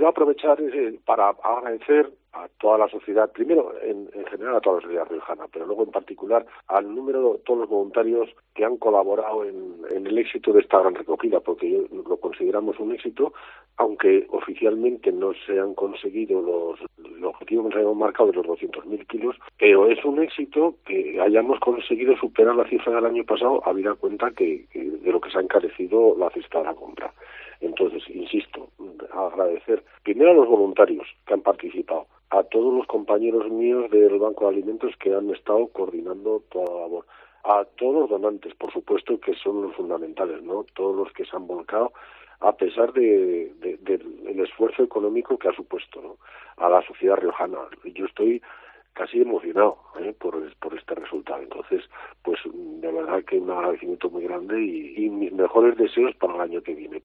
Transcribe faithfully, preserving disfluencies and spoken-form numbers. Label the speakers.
Speaker 1: quiero aprovechar eh, para agradecer a toda la sociedad, primero en, en general a toda la sociedad riojana, pero luego en particular al número de todos los voluntarios que han colaborado en, en el éxito de esta gran recogida, porque yo, lo consideramos un éxito, aunque oficialmente no se han conseguido los, los objetivos que nos habíamos marcado de los doscientos mil kilos, pero es un éxito que hayamos conseguido superar la cifra del año pasado, habida cuenta que, que de lo que se ha encarecido la cesta de la compra. Entonces, insisto, agradecer primero a los voluntarios que han participado, a todos los compañeros míos del Banco de Alimentos que han estado coordinando toda la labor, a todos los donantes, por supuesto, que son los fundamentales, ¿no? Todos los que se han volcado, a pesar de, de, de, del esfuerzo económico que ha supuesto, ¿no?, a la sociedad riojana. Yo estoy casi emocionado ¿eh? por, por este resultado. Entonces, pues de verdad que un agradecimiento muy grande y, y mis mejores deseos para el año que viene.